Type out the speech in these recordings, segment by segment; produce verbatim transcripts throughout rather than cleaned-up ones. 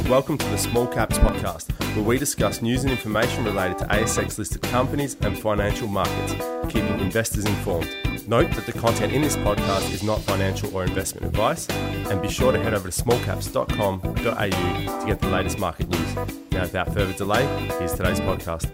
Welcome to the Small Caps Podcast, where we discuss news and information related to A S X-listed companies and financial markets, keeping investors informed. Note that the content in this podcast is not financial or investment advice, and be sure to head over to small caps dot com dot a u to get the latest market news. Now, without further delay, here's today's podcast.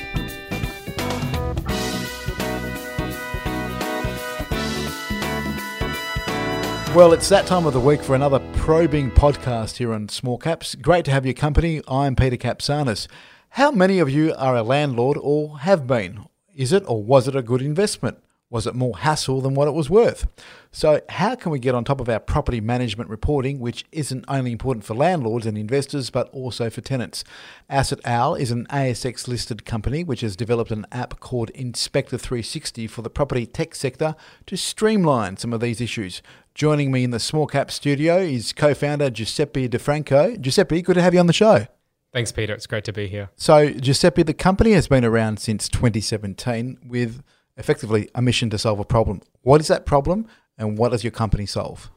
Well, it's that time of the week for another probing podcast here on Small Caps. Great to have your company. I'm Peter Kapsanis. How many of you are a landlord or have been? Is it or was it a good investment? Was it more hassle than what it was worth? So how can we get on top of our property management reporting, which isn't only important for landlords and investors, but also for tenants? Asset Owl is an A S X-listed company which has developed an app called Inspector three sixty for the property tech sector to streamline some of these issues. Joining me in the Small Cap studio is co-founder Giuseppe DeFranco. Giuseppe, good to have you on the show. Thanks, Peter. It's great to be here. So, Giuseppe, the company has been around since twenty seventeen with effectively a mission to solve a problem. What is that problem and what does your company solve?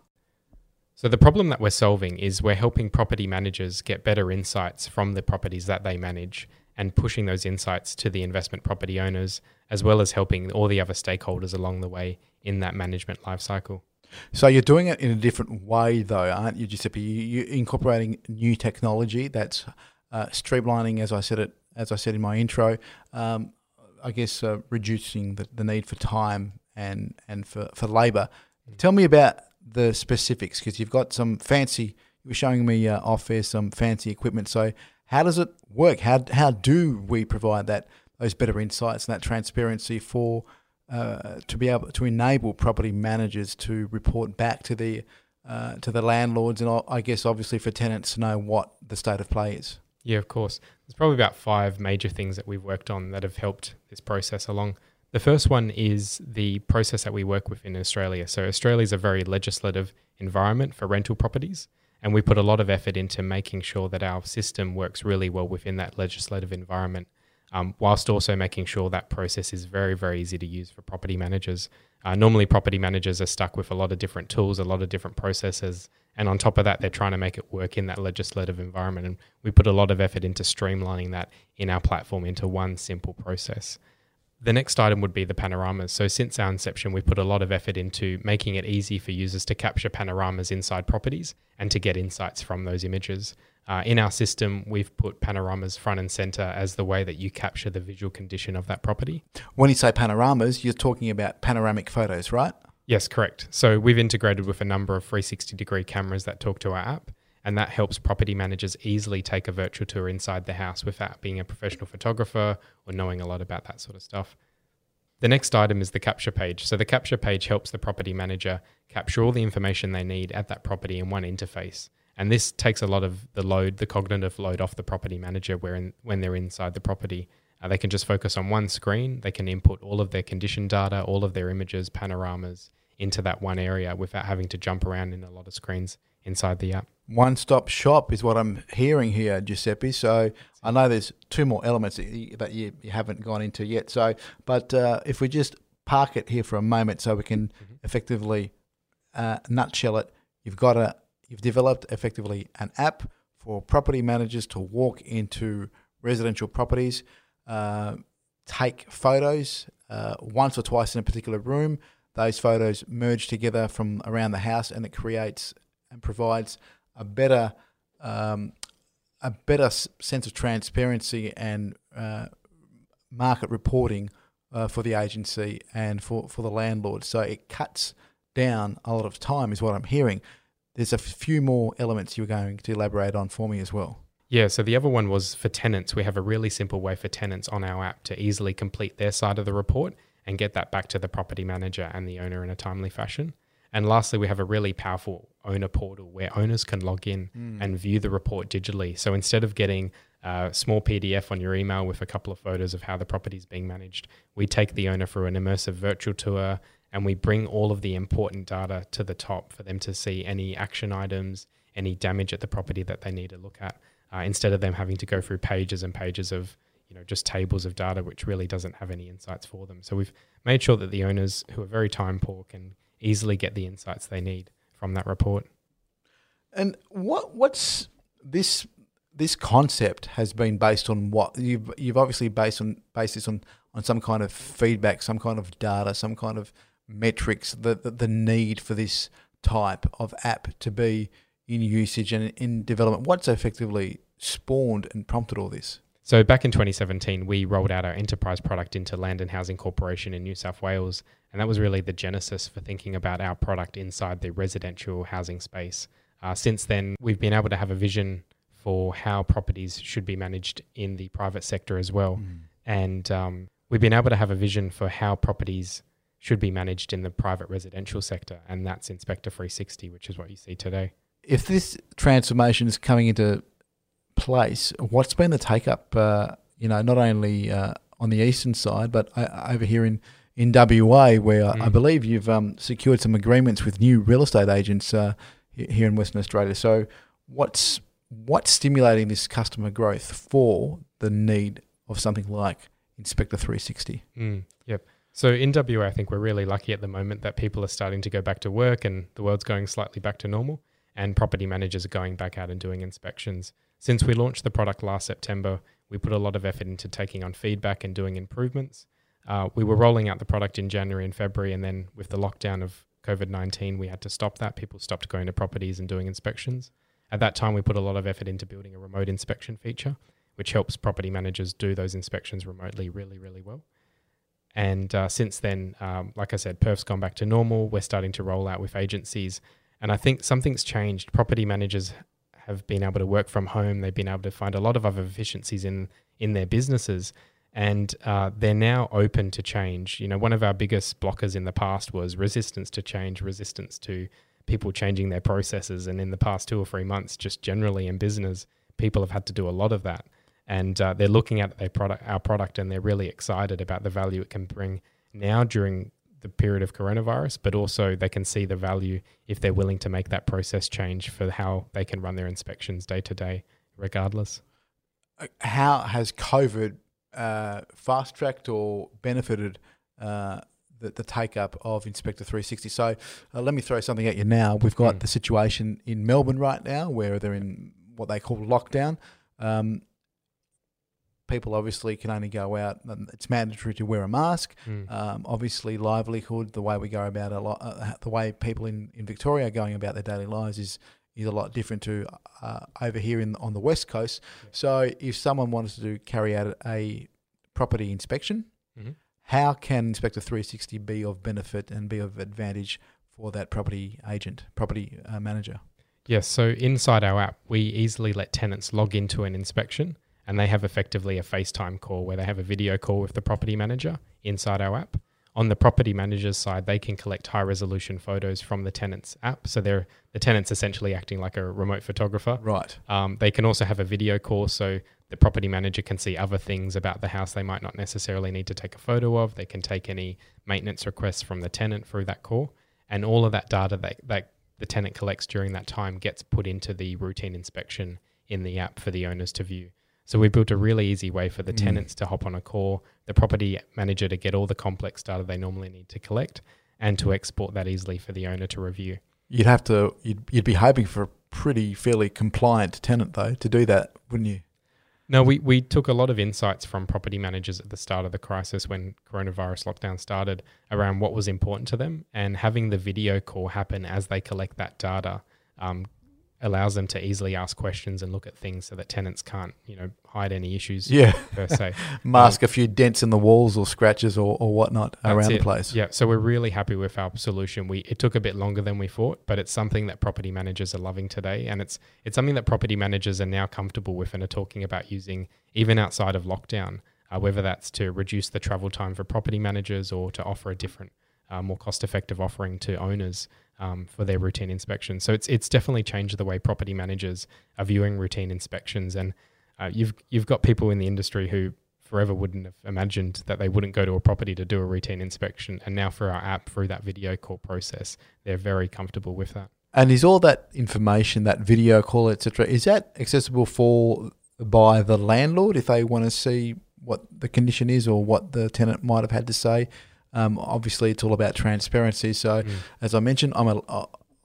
So the problem that we're solving is we're helping property managers get better insights from the properties that they manage and pushing those insights to the investment property owners, as well as helping all the other stakeholders along the way in that management lifecycle. So you're doing it in a different way though, aren't you, Giuseppe? You're incorporating new technology that's uh, streamlining, as I said it, as I said in my intro, um, I guess uh, reducing the, the need for time and, and for, for labour. Mm. Tell me about the specifics, because you've got some fancy, you were showing me uh, off there some fancy equipment. So how does it work? How how do we provide that those better insights and that transparency for uh, to be able to enable property managers to report back to the uh, to the landlords and I guess obviously for tenants to know what the state of play is? Yeah, of course. There's probably about five major things that we've worked on that have helped this process along. The first one is the process that we work with in Australia. So Australia is a very legislative environment for rental properties, and we put a lot of effort into making sure that our system works really well within that legislative environment, um, whilst also making sure that process is very, very easy to use for property managers. Uh, normally, property managers are stuck with a lot of different tools, a lot of different processes, and on top of that, they're trying to make it work in that legislative environment. And we put a lot of effort into streamlining that in our platform into one simple process. The next item would be the panoramas. So since our inception, we put a lot of effort into making it easy for users to capture panoramas inside properties and to get insights from those images. Uh, in our system, we've put panoramas front and center as the way that you capture the visual condition of that property. When you say panoramas, you're talking about panoramic photos, right? Yes, correct. So we've integrated with a number of three sixty degree cameras that talk to our app, and that helps property managers easily take a virtual tour inside the house without being a professional photographer or knowing a lot about that sort of stuff. The next item is the capture page. So the capture page helps the property manager capture all the information they need at that property in one interface. And this takes a lot of the load, the cognitive load off the property manager where when they're inside the property. Uh, they can just focus on one screen. They can input all of their condition data, all of their images, panoramas into that one area without having to jump around in a lot of screens inside the app. One-stop shop is what I'm hearing here, Giuseppe. So I know there's two more elements that you, that you, you haven't gone into yet. So, but uh, if we just park it here for a moment, so we can mm-hmm. effectively uh, nutshell it. You've got a, you've developed effectively an app for property managers to walk into residential properties, uh, take photos uh, once or twice in a particular room. Those photos merge together from around the house, and it creates and provides a better, um, a better s- sense of transparency and uh, market reporting uh, for the agency and for, for the landlord. So it cuts down a lot of time, is what I'm hearing. There's a few more elements you're going to elaborate on for me as well. Yeah, so the other one was for tenants. We have a really simple way for tenants on our app to easily complete their side of the report and get that back to the property manager and the owner in a timely fashion. And lastly, we have a really powerful owner portal where owners can log in mm. and view the report digitally. So instead of getting a small P D F on your email with a couple of photos of how the property is being managed, we take the owner through an immersive virtual tour and we bring all of the important data to the top for them to see any action items, any damage at the property that they need to look at, uh, instead of them having to go through pages and pages of you know, just tables of data, which really doesn't have any insights for them. So we've made sure that the owners who are very time poor can easily get the insights they need from that report. And what what's this this concept has been based on what you've you've obviously based on based this on, on some kind of feedback, some kind of data, some kind of metrics, the, the the need for this type of app to be in usage and in development. What's effectively spawned and prompted all this? So back in twenty seventeen, we rolled out our enterprise product into Land and Housing Corporation in New South Wales, and that was really the genesis for thinking about our product inside the residential housing space. Uh, since then, we've been able to have a vision for how properties should be managed in the private sector as well. Mm. And um, we've been able to have a vision for how properties should be managed in the private residential sector, and that's Inspector three sixty, which is what you see today. If this transformation is coming into place, what's been the take-up, uh, you know, not only uh, on the eastern side, but uh, over here in, in W A, where mm. I believe you've um, secured some agreements with new real estate agents uh, here in Western Australia. So what's what's stimulating this customer growth for the need of something like Inspector three sixty? Mm, yep. So in W A, I think we're really lucky at the moment that people are starting to go back to work and the world's going slightly back to normal, and property managers are going back out and doing inspections. Since we launched the product last September, we put a lot of effort into taking on feedback and doing improvements. Uh, we were rolling out the product in January and February, and then with the lockdown of COVID nineteen, we had to stop that. People stopped going to properties and doing inspections. At that time, we put a lot of effort into building a remote inspection feature, which helps property managers do those inspections remotely really, really well. And uh, since then, um, like I said, Perf's gone back to normal. We're starting to roll out with agencies. And I think something's changed. Property managers have been able to work from home. They've been able to find a lot of other efficiencies in, in their businesses. And uh, they're now open to change. You know, one of our biggest blockers in the past was resistance to change, resistance to people changing their processes. And in the past two or three months, just generally in business, people have had to do a lot of that. And uh, they're looking at their product, our product, and they're really excited about the value it can bring now during the period of coronavirus, but also they can see the value if they're willing to make that process change for how they can run their inspections day to day, regardless. How has COVID uh, fast-tracked or benefited uh, the, the take-up of Inspector three sixty? So uh, let me throw something at you now. We've got mm. the situation in Melbourne right now where they're in what they call lockdown. Um, people obviously can only go out. It's mandatory to wear a mask. Mm. Um, obviously, livelihood, the way we go about a lot, uh, the way people in, in Victoria are going about their daily lives is is a lot different to uh, over here in on the West Coast. Yeah. So if someone wanted to do, carry out a property inspection, mm-hmm. how can Inspector three sixty be of benefit and be of advantage for that property agent, property uh, manager? Yes, so inside our app, we easily let tenants log into an inspection, and they have effectively a FaceTime call where they have a video call with the property manager inside our app. On the property manager's side, they can collect high-resolution photos from the tenant's app. So they're the tenant's essentially acting like a remote photographer. Right. Um, they can also have a video call, so the property manager can see other things about the house they might not necessarily need to take a photo of. They can take any maintenance requests from the tenant through that call. And all of that data that, that the tenant collects during that time gets put into the routine inspection in the app for the owners to view. So we built a really easy way for the mm. tenants to hop on a call, the property manager to get all the complex data they normally need to collect, and to export that easily for the owner to review. You'd have to, you'd, you'd be hoping for a pretty fairly compliant tenant though to do that, wouldn't you? No, we, we took a lot of insights from property managers at the start of the crisis when coronavirus lockdown started around what was important to them, and having the video call happen as they collect that data um, allows them to easily ask questions and look at things so that tenants can't, you know, hide any issues yeah. per se. Mask um, a few dents in the walls or scratches or, or whatnot around it. the place. Yeah, so we're really happy with our solution. We It took a bit longer than we thought, but it's something that property managers are loving today, and it's it's something that property managers are now comfortable with and are talking about using even outside of lockdown, uh, whether that's to reduce the travel time for property managers or to offer a different, uh, more cost-effective offering to owners Um, for their routine inspections. So it's it's definitely changed the way property managers are viewing routine inspections. And uh, you've you've got people in the industry who forever wouldn't have imagined that they wouldn't go to a property to do a routine inspection. And now for our app, through that video call process, they're very comfortable with that. And is all that information, that video call, et cetera, is that accessible for by the landlord if they want to see what the condition is or what the tenant might have had to say? Um, obviously, it's all about transparency. So, mm. as I mentioned, I'm a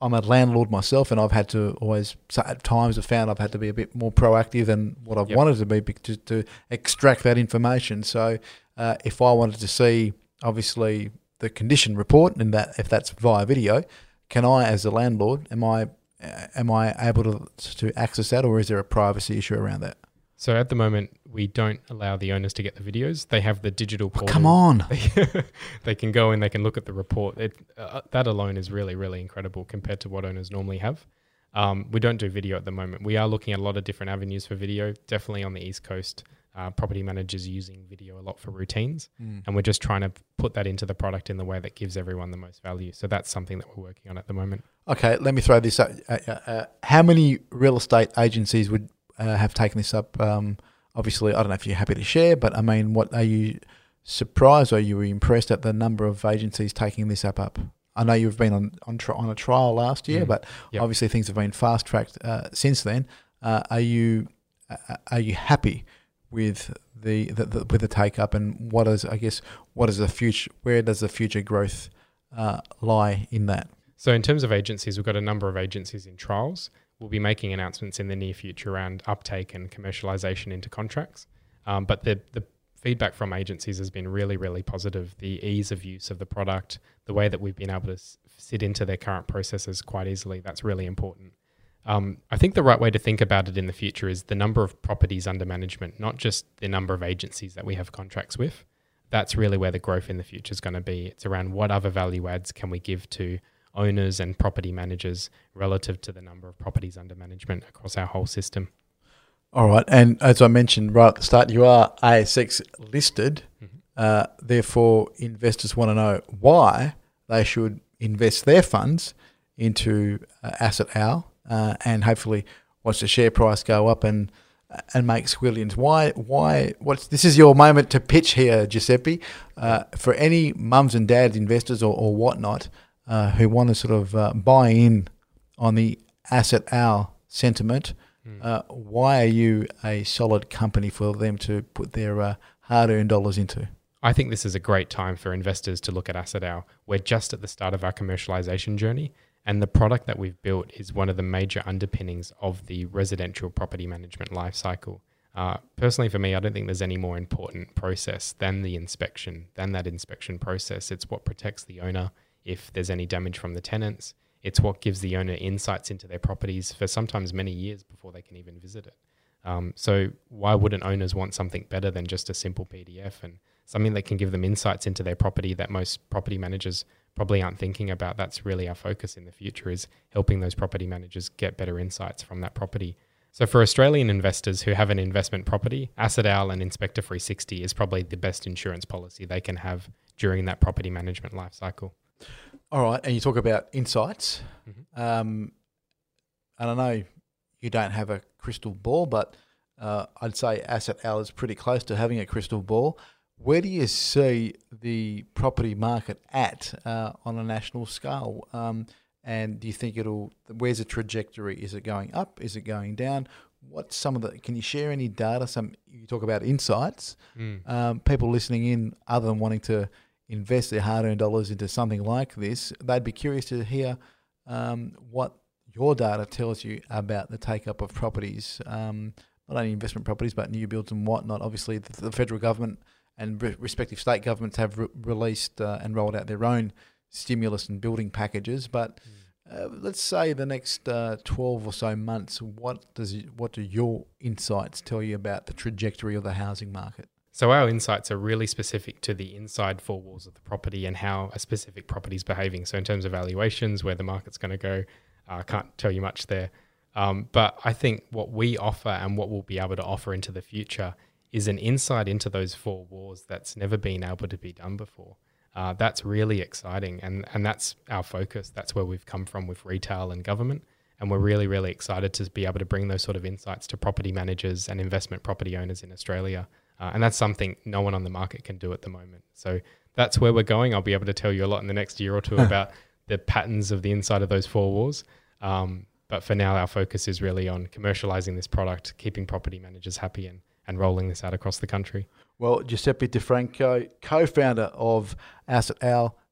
I'm a landlord myself, and I've had to always, so at times I've found I've had to be a bit more proactive than what I've Yep. wanted to be bec- to, to extract that information. So uh, if I wanted to see, obviously, the condition report, and that if that's via video, can I, as a landlord, am I uh, am I able to to access that, or is there a privacy issue around that? So at the moment, we don't allow the owners to get the videos. They have the digital portal. Come on. They, they can go and they can look at the report. It, uh, that alone is really, really incredible compared to what owners normally have. Um, we don't do video at the moment. We are looking at a lot of different avenues for video. Definitely on the East Coast, uh, property managers using video a lot for routines. Mm. And we're just trying to put that into the product in the way that gives everyone the most value. So that's something that we're working on at the moment. Okay, let me throw this up. Uh, uh, uh, how many real estate agencies would uh, have taken this up? Um, obviously, I don't know if you're happy to share, but I mean, what are you surprised or you were impressed at the number of agencies taking this app up? I know you've been on on, tri- on a trial last year, Mm. but Yep. obviously things have been fast tracked uh, since then. Uh, are you uh, are you happy with the, the, the with the take up, and what is I guess what is the future? Where does the future growth uh, lie in that? So in terms of agencies, we've got a number of agencies in trials. We'll be making announcements in the near future around uptake and commercialization into contracts. Um, but the, the feedback from agencies has been really, really positive. The ease of use of the product, the way that we've been able to s- sit into their current processes quite easily, that's really important. Um, I think the right way to think about it in the future is the number of properties under management, not just the number of agencies that we have contracts with. That's really where the growth in the future is going to be. It's around what other value adds can we give to owners and property managers relative to the number of properties under management across our whole system. All right, and as I mentioned right at the start, you are A S X listed. Mm-hmm. Uh, therefore, investors want to know why they should invest their funds into uh, Asset Owl, uh, and hopefully watch the share price go up and and make squillions. Why? Why? What's this is your moment to pitch here, Giuseppe, uh, for any mums and dads investors or, or whatnot uh, who want to sort of uh, buy in on the Asset Owl sentiment. Uh, why are you a solid company for them to put their uh, hard-earned dollars into? I think this is a great time for investors to look at Asset Owl. We're just at the start of our commercialization journey, and the product that we've built is one of the major underpinnings of the residential property management life cycle. Uh, personally, for me, I don't think there's any more important process than the inspection, than that inspection process. It's what protects the owner if there's any damage from the tenants. It's what gives the owner insights into their properties for sometimes many years before they can even visit it. Um, so why wouldn't owners want something better than just a simple P D F and something that can give them insights into their property that most property managers probably aren't thinking about? That's really our focus in the future, is helping those property managers get better insights from that property. So for Australian investors who have an investment property, Asset Owl and Inspector three sixty is probably the best insurance policy they can have during that property management life cycle. All right, and you talk about insights. Mm-hmm. Um, and I know you don't have a crystal ball, but uh, I'd say Asset Owl is pretty close to having a crystal ball. Where do you see the property market at uh, on a national scale? Um, and do you think it'll? Where's the trajectory? Is it going up? Is it going down? What's some of the? Can you share any data? Some you talk about insights. Mm. Um, people listening in, other than wanting to invest their hard-earned dollars into something like this, they'd be curious to hear um, what your data tells you about the take-up of properties, um, not only investment properties, but new builds and whatnot. Obviously, the, the federal government and re- respective state governments have re- released uh, and rolled out their own stimulus and building packages. But uh, let's say the next uh, twelve or so months, what does what do your insights tell you about the trajectory of the housing market? So our insights are really specific to the inside four walls of the property and how a specific property is behaving. So in terms of valuations, where the market's going to go, I uh, can't tell you much there. Um, but I think what we offer and what we'll be able to offer into the future is an insight into those four walls that's never been able to be done before. Uh, that's really exciting, and, and that's our focus. That's where we've come from with retail and government. And we're really, really excited to be able to bring those sort of insights to property managers and investment property owners in Australia. Uh, and that's something no one on the market can do at the moment. So that's where we're going. I'll be able to tell you a lot in the next year or two about the patterns of the inside of those four walls. Um, but for now, our focus is really on commercializing this product, keeping property managers happy, and, and rolling this out across the country. Well, Giuseppe DeFranco, co-founder of Asset Owl,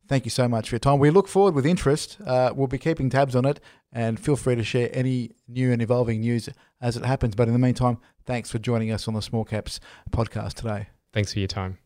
thank you so much for your time. We look forward with interest. Uh, we'll be keeping tabs on it, and feel free to share any new and evolving news as it happens. But in the meantime, thanks for joining us on the Small Caps podcast today. Thanks for your time.